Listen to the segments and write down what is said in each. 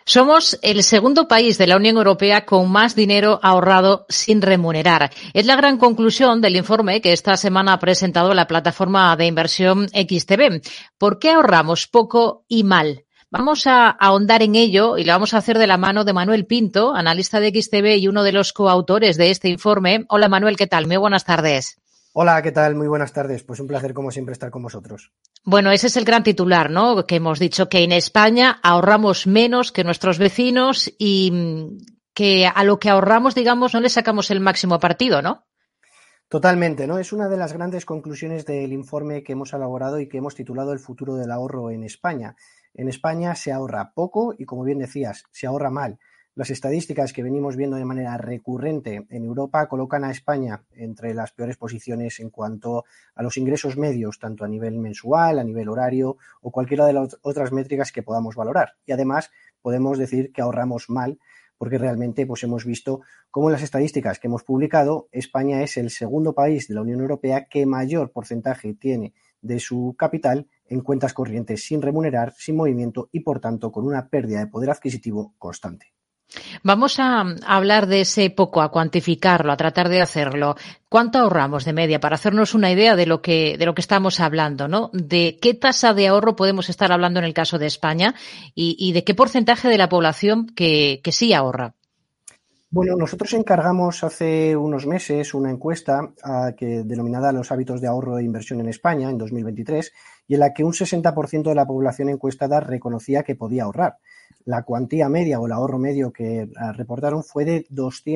Somos el segundo país de la Unión Europea con más dinero ahorrado sin remunerar. Es la gran conclusión del informe que esta semana ha presentado la plataforma de inversión XTB. ¿Por qué ahorramos poco y mal? Vamos a ahondar en ello y lo vamos a hacer de la mano de Manuel Pinto, analista de XTB y uno de los coautores de este informe. Hola Manuel, ¿qué tal? Muy buenas tardes. Hola, ¿qué tal? Muy buenas tardes. Pues un placer, como siempre, estar con vosotros. Bueno, ese es el gran titular, ¿no? Que hemos dicho que en España ahorramos menos que nuestros vecinos y que a lo que ahorramos, digamos, no le sacamos el máximo partido, ¿no? Totalmente, ¿no? Es una de las grandes conclusiones del informe que hemos elaborado y que hemos titulado El futuro del ahorro en España. En España se ahorra poco y, como bien decías, se ahorra mal. Las estadísticas que venimos viendo de manera recurrente en Europa colocan a España entre las peores posiciones en cuanto a los ingresos medios, tanto a nivel mensual, a nivel horario o cualquiera de las otras métricas que podamos valorar. Y además podemos decir que ahorramos mal porque realmente pues hemos visto cómo en las estadísticas que hemos publicado, España es el segundo país de la Unión Europea que mayor porcentaje tiene de su capital en cuentas corrientes sin remunerar, sin movimiento y, por tanto, con una pérdida de poder adquisitivo constante. Vamos a hablar de ese poco, a cuantificarlo, a tratar de hacerlo. ¿Cuánto ahorramos de media? Para hacernos una idea de lo que estamos hablando, ¿no? ¿De qué tasa de ahorro podemos estar hablando en el caso de España y de qué porcentaje de la población que sí ahorra? Bueno, nosotros encargamos hace unos meses una encuesta denominada Los hábitos de ahorro e inversión en España en 2023 y en la que un 60% de la población encuestada reconocía que podía ahorrar. La cuantía media o el ahorro medio que reportaron fue de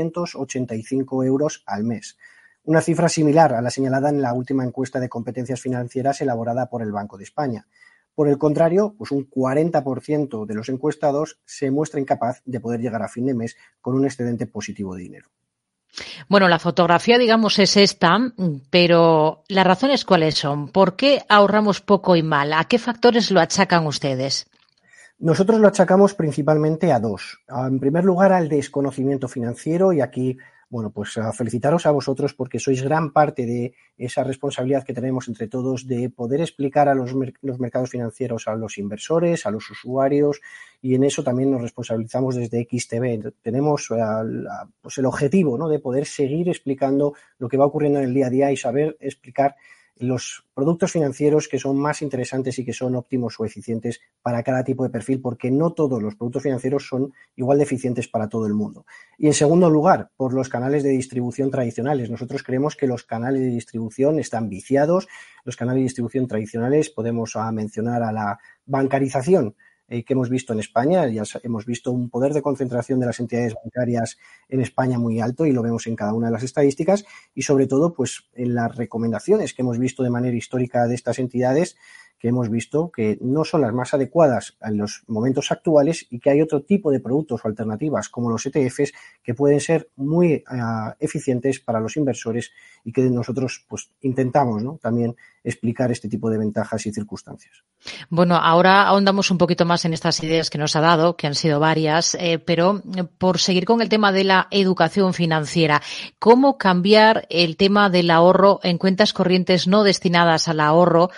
285 euros al mes. Una cifra similar a la señalada en la última encuesta de competencias financieras elaborada por el Banco de España. Por el contrario, pues un 40% de los encuestados se muestra incapaz de poder llegar a fin de mes con un excedente positivo de dinero. Bueno, la fotografía, digamos, es esta, pero ¿las razones cuáles son? ¿Por qué ahorramos poco y mal? ¿A qué factores lo achacan ustedes? Nosotros lo achacamos principalmente a dos. En primer lugar, al desconocimiento financiero y aquí, bueno, pues a felicitaros a vosotros porque sois gran parte de esa responsabilidad que tenemos entre todos de poder explicar a los mercados financieros a los inversores, a los usuarios y en eso también nos responsabilizamos desde XTB. Tenemos pues el objetivo, ¿no?, de poder seguir explicando lo que va ocurriendo en el día a día y saber explicar los productos financieros que son más interesantes y que son óptimos o eficientes para cada tipo de perfil, porque no todos los productos financieros son igual de eficientes para todo el mundo. Y en segundo lugar, por los canales de distribución tradicionales. Nosotros creemos que los canales de distribución están viciados. Los canales de distribución tradicionales podemos mencionar a la bancarización que hemos visto en España. Ya hemos visto un poder de concentración de las entidades bancarias en España muy alto y lo vemos en cada una de las estadísticas y sobre todo pues en las recomendaciones que hemos visto de manera histórica de estas entidades, que hemos visto que no son las más adecuadas en los momentos actuales y que hay otro tipo de productos o alternativas como los ETFs que pueden ser muy eficientes para los inversores y que nosotros pues intentamos, ¿no?, también explicar este tipo de ventajas y circunstancias. Bueno, ahora ahondamos un poquito más en estas ideas que nos ha dado, que han sido varias, pero por seguir con el tema de la educación financiera, ¿cómo cambiar el tema del ahorro en cuentas corrientes no destinadas al ahorro,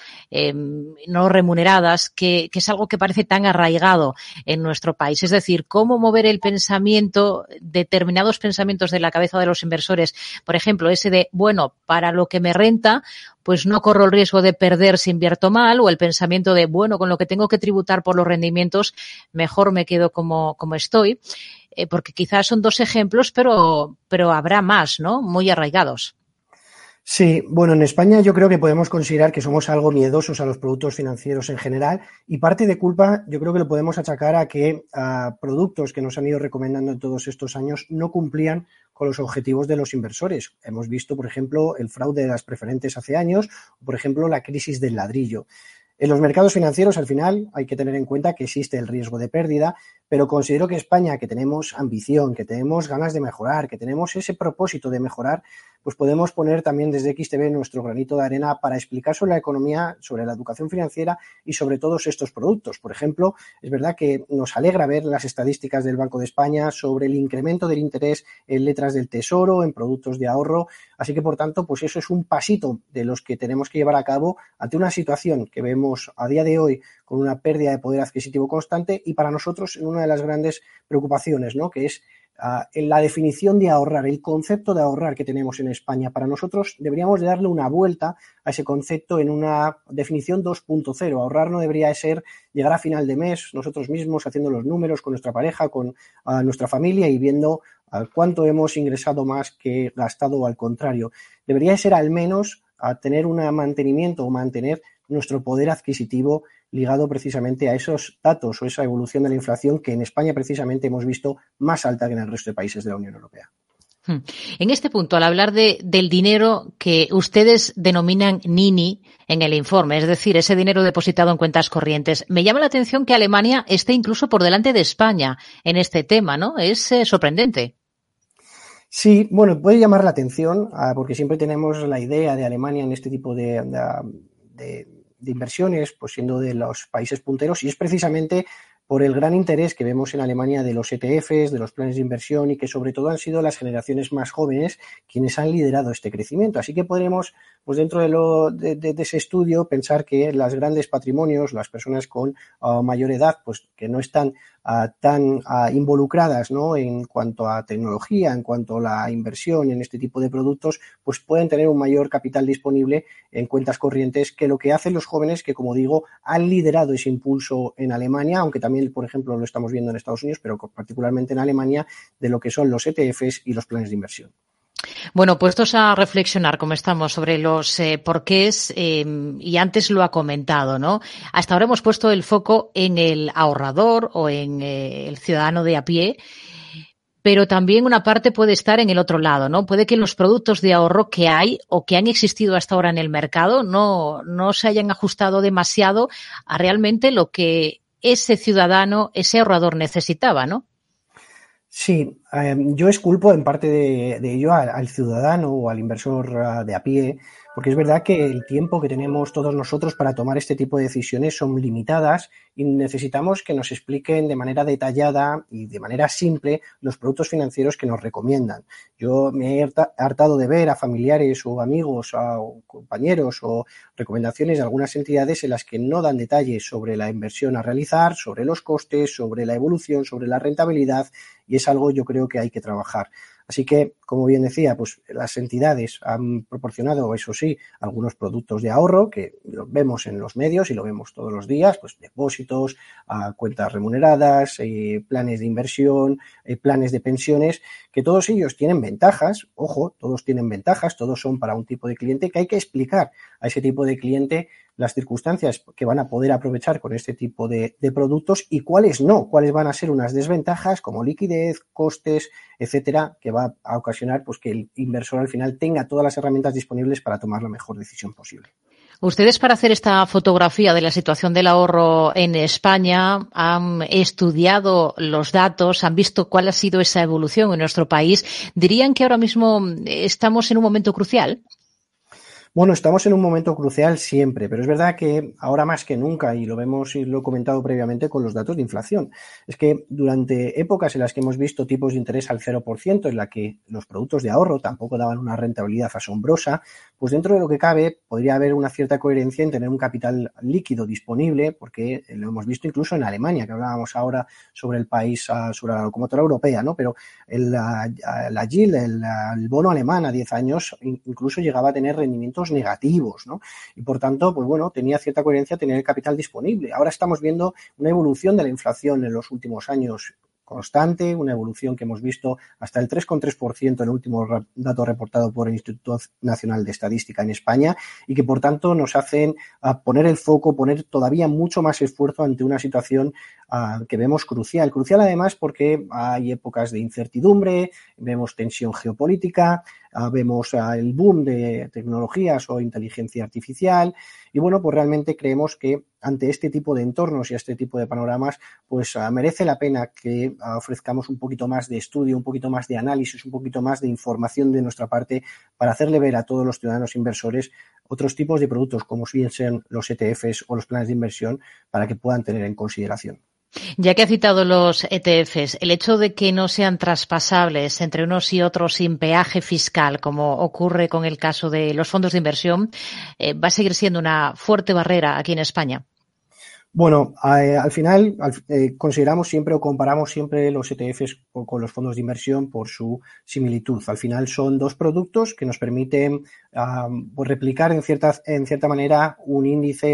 no remuneradas, que es algo que parece tan arraigado en nuestro país? Es decir, ¿cómo mover el pensamiento, determinados pensamientos de la cabeza de los inversores? Por ejemplo, ese de, bueno, para lo que me renta, pues no corro el riesgo de perder si invierto mal, o el pensamiento de, bueno, con lo que tengo que tributar por los rendimientos, mejor me quedo como estoy, porque quizás son dos ejemplos, pero habrá más, ¿no?, muy arraigados. Sí, bueno, en España yo creo que podemos considerar que somos algo miedosos a los productos financieros en general y parte de culpa yo creo que lo podemos achacar a que productos que nos han ido recomendando en todos estos años no cumplían con los objetivos de los inversores. Hemos visto, por ejemplo, el fraude de las preferentes hace años o, por ejemplo, la crisis del ladrillo. En los mercados financieros, al final, hay que tener en cuenta que existe el riesgo de pérdida, pero considero que España, que tenemos ambición, que tenemos ganas de mejorar, que tenemos ese propósito de mejorar, pues podemos poner también desde XTB nuestro granito de arena para explicar sobre la economía, sobre la educación financiera y sobre todos estos productos. Por ejemplo, es verdad que nos alegra ver las estadísticas del Banco de España sobre el incremento del interés en letras del Tesoro, en productos de ahorro. Así que, por tanto, pues eso es un pasito de los que tenemos que llevar a cabo ante una situación que vemos a día de hoy con una pérdida de poder adquisitivo constante y para nosotros en una de las grandes preocupaciones, ¿no? Que es en la definición de ahorrar, el concepto de ahorrar que tenemos en España. Para nosotros deberíamos de darle una vuelta a ese concepto en una definición 2.0. Ahorrar no debería ser llegar a final de mes nosotros mismos haciendo los números con nuestra pareja, con nuestra familia y viendo cuánto hemos ingresado más que gastado o al contrario. Debería ser al menos tener un mantenimiento o mantener nuestro poder adquisitivo ligado precisamente a esos datos o esa evolución de la inflación que en España precisamente hemos visto más alta que en el resto de países de la Unión Europea. En este punto, al hablar del dinero que ustedes denominan Nini en el informe, es decir, ese dinero depositado en cuentas corrientes, me llama la atención que Alemania esté incluso por delante de España en este tema, ¿no? Es sorprendente. Sí, bueno, puede llamar la atención porque siempre tenemos la idea de Alemania en este tipo de inversiones, pues siendo de los países punteros, y es precisamente por el gran interés que vemos en Alemania de los ETFs, de los planes de inversión y que sobre todo han sido las generaciones más jóvenes quienes han liderado este crecimiento. Así que podremos, pues dentro de ese estudio, pensar que los grandes patrimonios, las personas con mayor edad, pues que no están tan involucradas, ¿no? En cuanto a tecnología, en cuanto a la inversión en este tipo de productos, pues pueden tener un mayor capital disponible en cuentas corrientes que lo que hacen los jóvenes que, como digo, han liderado ese impulso en Alemania, aunque también, por ejemplo, lo estamos viendo en Estados Unidos, pero particularmente en Alemania, de lo que son los ETFs y los planes de inversión. Bueno, puestos a reflexionar, como estamos, sobre los porqués, y antes lo ha comentado, ¿no? Hasta ahora hemos puesto el foco en el ahorrador o en el ciudadano de a pie, pero también una parte puede estar en el otro lado, ¿no? Puede que los productos de ahorro que hay o que han existido hasta ahora en el mercado no se hayan ajustado demasiado a realmente lo que ese ciudadano, ese ahorrador necesitaba, ¿no? Sí, yo exculpo en parte de ello al ciudadano o al inversor de a pie, porque es verdad que el tiempo que tenemos todos nosotros para tomar este tipo de decisiones son limitadas y necesitamos que nos expliquen de manera detallada y de manera simple los productos financieros que nos recomiendan. Yo me he hartado de ver a familiares o amigos o compañeros o recomendaciones de algunas entidades en las que no dan detalles sobre la inversión a realizar, sobre los costes, sobre la evolución, sobre la rentabilidad, y es algo yo creo que hay que trabajar. Así que, como bien decía, pues las entidades han proporcionado, eso sí, algunos productos de ahorro que los vemos en los medios y lo vemos todos los días, pues depósitos, cuentas remuneradas, planes de inversión, planes de pensiones, que todos ellos tienen ventajas, ojo, todos tienen ventajas, todos son para un tipo de cliente que hay que explicar a ese tipo de cliente las circunstancias que van a poder aprovechar con este tipo de productos y cuáles no, cuáles van a ser unas desventajas como liquidez, costes, etcétera, que va a ocasionar pues que el inversor al final tenga todas las herramientas disponibles para tomar la mejor decisión posible. Ustedes, para hacer esta fotografía de la situación del ahorro en España, han estudiado los datos, han visto cuál ha sido esa evolución en nuestro país. ¿Dirían que ahora mismo estamos en un momento crucial? Bueno, estamos en un momento crucial siempre, pero es verdad que ahora más que nunca, y lo vemos y lo he comentado previamente con los datos de inflación, es que durante épocas en las que hemos visto tipos de interés al 0%, en la que los productos de ahorro tampoco daban una rentabilidad asombrosa, pues dentro de lo que cabe podría haber una cierta coherencia en tener un capital líquido disponible, porque lo hemos visto incluso en Alemania, que hablábamos ahora sobre el país, sobre la locomotora europea, ¿no? Pero la yield, el bono alemán a 10 años incluso llegaba a tener rendimientos negativos, ¿no? Y por tanto, pues bueno, tenía cierta coherencia tener el capital disponible. Ahora estamos viendo una evolución de la inflación en los últimos años constante, una evolución que hemos visto hasta el 3,3% en el último dato reportado por el Instituto Nacional de Estadística en España y que por tanto nos hacen poner el foco, poner todavía mucho más esfuerzo ante una situación que vemos crucial. Crucial además porque hay épocas de incertidumbre, vemos tensión geopolítica, vemos el boom de tecnologías o inteligencia artificial y bueno, pues realmente creemos que ante este tipo de entornos y este tipo de panoramas, pues merece la pena que ofrezcamos un poquito más de estudio, un poquito más de análisis, un poquito más de información de nuestra parte para hacerle ver a todos los ciudadanos inversores otros tipos de productos como bien sean los ETFs o los planes de inversión para que puedan tener en consideración. Ya que ha citado los ETFs, el hecho de que no sean traspasables entre unos y otros sin peaje fiscal, como ocurre con el caso de los fondos de inversión, va a seguir siendo una fuerte barrera aquí en España. Bueno, al final consideramos siempre o comparamos siempre los ETFs con los fondos de inversión por su similitud. Al final son dos productos que nos permiten pues replicar en cierta manera un índice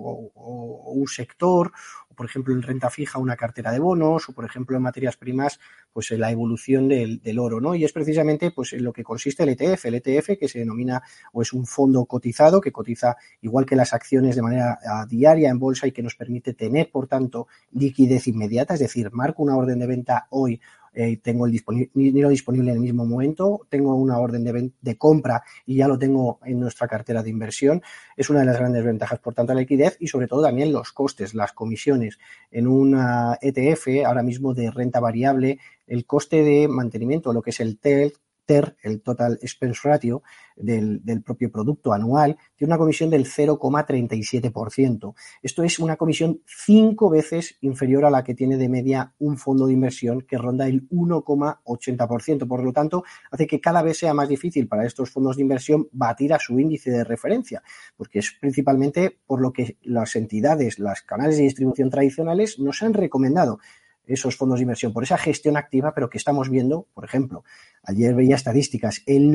o un sector, o por ejemplo en renta fija una cartera de bonos, o por ejemplo en materias primas pues la evolución del oro, ¿no? Y es precisamente pues en lo que consiste el ETF que se denomina o es un fondo cotizado que cotiza igual que las acciones de manera diaria en bolsa y que nos permite tener, por tanto, liquidez inmediata, es decir, marco una orden de venta hoy, tengo el dinero disponible en el mismo momento, tengo una orden de compra y ya lo tengo en nuestra cartera de inversión. Es una de las grandes ventajas, por tanto, la liquidez y sobre todo también los costes, las comisiones. En una ETF, ahora mismo de renta variable, el coste de mantenimiento, lo que es el TER, el Total Expense Ratio del propio producto anual, tiene una comisión del 0,37%. Esto es una comisión 5 veces inferior a la que tiene de media un fondo de inversión que ronda el 1,80%. Por lo tanto, hace que cada vez sea más difícil para estos fondos de inversión batir a su índice de referencia, porque es principalmente por lo que las entidades, los canales de distribución tradicionales nos han recomendado esos fondos de inversión, por esa gestión activa, pero que estamos viendo, por ejemplo, ayer veía estadísticas, el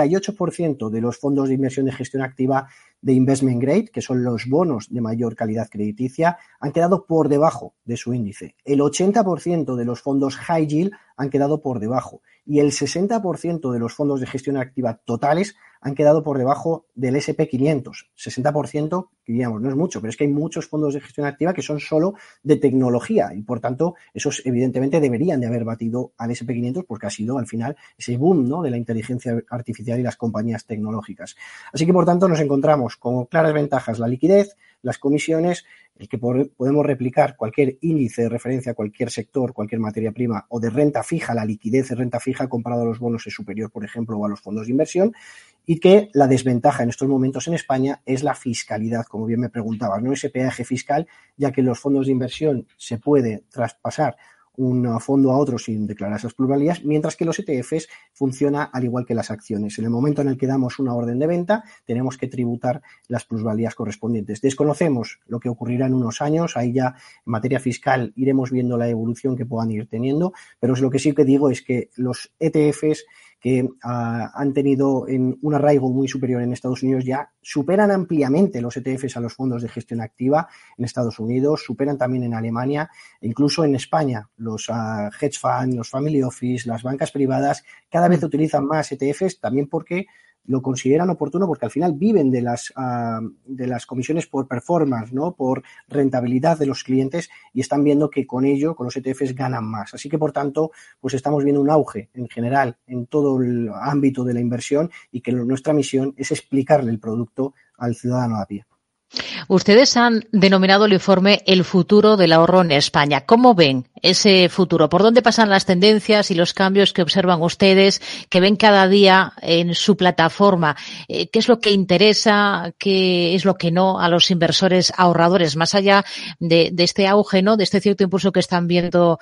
98% de los fondos de inversión de gestión activa de investment grade, que son los bonos de mayor calidad crediticia, han quedado por debajo de su índice. El 80% de los fondos high yield han quedado por debajo y el 60% de los fondos de gestión activa totales han quedado por debajo del S&P 500. 60%, diríamos, no es mucho, pero es que hay muchos fondos de gestión activa que son solo de tecnología y, por tanto, esos evidentemente deberían de haber batido al S&P 500 porque ha sido, al final, ese boom, ¿no?, de la inteligencia artificial y las compañías tecnológicas. Así que, por tanto, nos encontramos con claras ventajas la liquidez, las comisiones, el que podemos replicar cualquier índice de referencia, cualquier sector, cualquier materia prima o de renta fija, la liquidez de renta fija comparado a los bonos es superior, por ejemplo, o a los fondos de inversión, y que la desventaja en estos momentos en España es la fiscalidad, como bien me preguntabas, ¿no? Ese peaje fiscal, ya que en los fondos de inversión se puede traspasar un fondo a otro sin declarar esas plusvalías, mientras que los ETFs funciona al igual que las acciones. En el momento en el que damos una orden de venta, tenemos que tributar las plusvalías correspondientes. Desconocemos lo que ocurrirá en unos años, ahí ya en materia fiscal iremos viendo la evolución que puedan ir teniendo, pero lo que sí que digo es que los ETFs que han tenido un arraigo muy superior en Estados Unidos ya superan ampliamente los ETFs a los fondos de gestión activa en Estados Unidos, superan también en Alemania e incluso en España. Los hedge funds, los family office, las bancas privadas cada vez utilizan más ETFs también porque lo consideran oportuno porque al final viven de las comisiones por performance, ¿no?, por rentabilidad de los clientes y están viendo que con ello, con los ETFs, ganan más. Así que, por tanto, pues estamos viendo un auge en general en todo el ámbito de la inversión y que nuestra misión es explicarle el producto al ciudadano a pie. Ustedes han denominado el informe El futuro del ahorro en España. ¿Cómo ven ese futuro? ¿Por dónde pasan las tendencias y los cambios que observan ustedes, que ven cada día en su plataforma? ¿Qué es lo que interesa? ¿Qué es lo que no a los inversores ahorradores? Más allá de este auge, ¿no?, de este cierto impulso que están viendo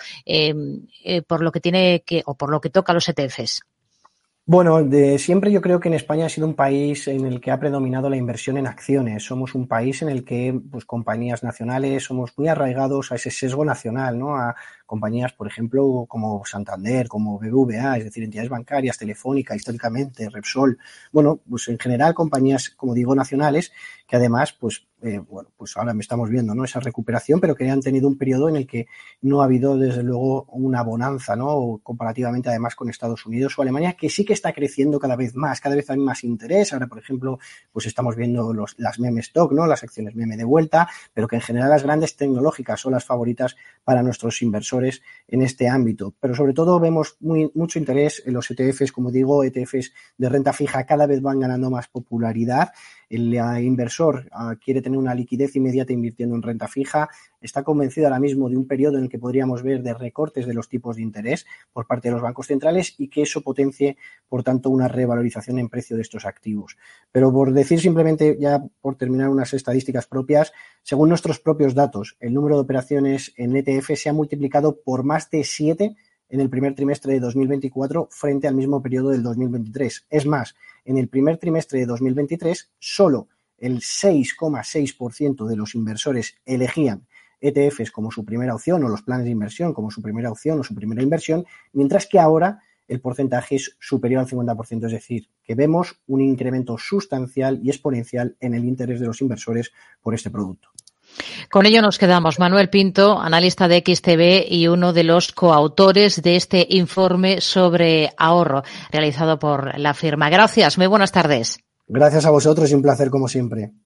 por lo que tiene que, o por lo que toca a los ETFs. Bueno, de siempre yo creo que en España ha sido un país en el que ha predominado la inversión en acciones. Somos un país en el que, pues, compañías nacionales somos muy arraigados a ese sesgo nacional, ¿no?, a compañías, por ejemplo, como Santander, como BBVA, es decir, entidades bancarias, Telefónica, históricamente, Repsol, bueno, pues en general compañías, como digo, nacionales, que además, pues ahora estamos viendo, ¿no?, esa recuperación, pero que han tenido un periodo en el que no ha habido, desde luego, una bonanza, ¿no?, comparativamente además con Estados Unidos o Alemania, que sí que está creciendo cada vez hay más interés. Ahora, por ejemplo, pues estamos viendo las meme stock, ¿no?, las acciones meme de vuelta, pero que en general las grandes tecnológicas son las favoritas para nuestros inversores en este ámbito. Pero sobre todo vemos mucho interés en los ETFs, como digo, ETFs de renta fija cada vez van ganando más popularidad. El inversor quiere tener una liquidez inmediata invirtiendo en renta fija, está convencido ahora mismo de un periodo en el que podríamos ver de recortes de los tipos de interés por parte de los bancos centrales y que eso potencie, por tanto, una revalorización en precio de estos activos. Pero por decir simplemente, ya por terminar, unas estadísticas propias, según nuestros propios datos, el número de operaciones en ETF se ha multiplicado por más de 7 en el primer trimestre de 2024 frente al mismo periodo del 2023. Es más, en el primer trimestre de 2023, solo el 6,6% de los inversores elegían ETFs como su primera opción o los planes de inversión como su primera opción o su primera inversión, mientras que ahora el porcentaje es superior al 50%, es decir, que vemos un incremento sustancial y exponencial en el interés de los inversores por este producto. Con ello nos quedamos. Manuel Pinto, analista de XTB y uno de los coautores de este informe sobre ahorro realizado por la firma. Gracias, muy buenas tardes. Gracias a vosotros y un placer como siempre.